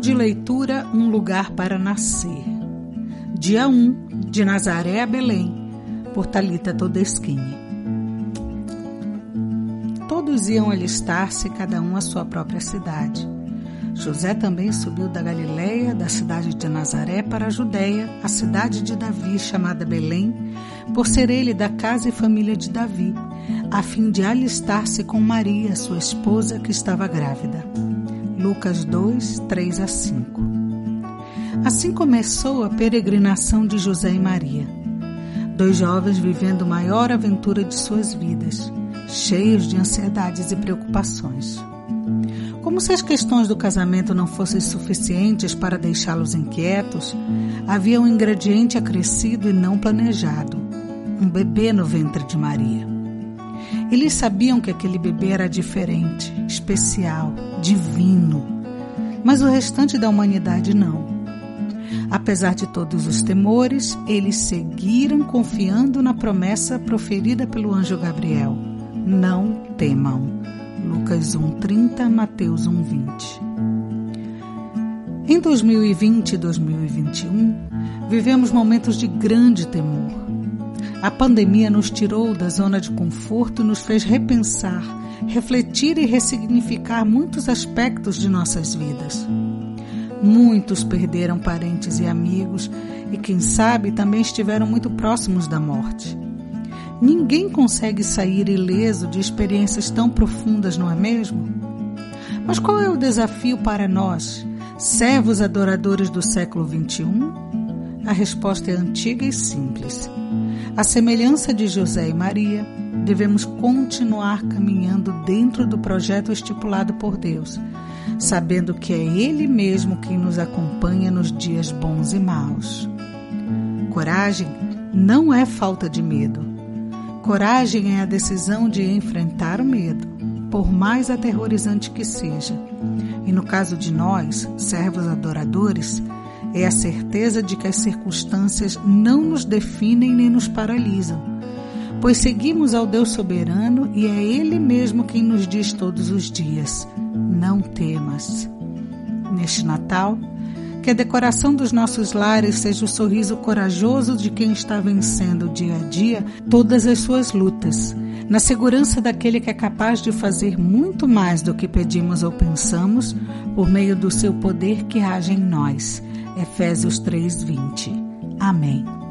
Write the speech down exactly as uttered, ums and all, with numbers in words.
de leitura Um Lugar para Nascer. Dia um, de Nazaré a Belém, por Thalita Todeschini. Todos iam alistar-se, cada um à sua própria cidade. José também subiu da Galileia, da cidade de Nazaré, para a Judeia, a cidade de Davi, chamada Belém, por ser ele da casa e família de Davi, a fim de alistar-se com Maria, sua esposa, que estava grávida. Lucas dois, três a cinco. Assim começou a peregrinação de José e Maria, dois jovens vivendo a maior aventura de suas vidas, cheios de ansiedades e preocupações. Como se as questões do casamento não fossem suficientes para deixá-los inquietos, havia um ingrediente acrescido e não planejado, um bebê no ventre de Maria. Eles sabiam que aquele bebê era diferente, especial, divino, mas o restante da humanidade não. Apesar de todos os temores, eles seguiram confiando na promessa proferida pelo anjo Gabriel: não temam. Lucas um, trinta, Mateus um, vinte. Em dois mil e vinte e dois mil e vinte e um, vivemos momentos de grande temor. A pandemia nos tirou da zona de conforto e nos fez repensar, refletir e ressignificar muitos aspectos de nossas vidas. Muitos perderam parentes e amigos e, quem sabe, também estiveram muito próximos da morte. Ninguém consegue sair ileso de experiências tão profundas, não é mesmo? Mas qual é o desafio para nós, servos adoradores do século vinte e um? A resposta é antiga e simples. À semelhança de José e Maria, devemos continuar caminhando dentro do projeto estipulado por Deus, sabendo que é Ele mesmo quem nos acompanha nos dias bons e maus. Coragem não é falta de medo. Coragem é a decisão de enfrentar o medo, por mais aterrorizante que seja. E no caso de nós, servos adoradores, é a certeza de que as circunstâncias não nos definem nem nos paralisam, pois seguimos ao Deus soberano e é Ele mesmo quem nos diz todos os dias: não temas. Neste Natal, que a decoração dos nossos lares seja o sorriso corajoso de quem está vencendo dia a dia todas as suas lutas, na segurança daquele que é capaz de fazer muito mais do que pedimos ou pensamos, por meio do seu poder que age em nós. Efésios três, vinte. Amém.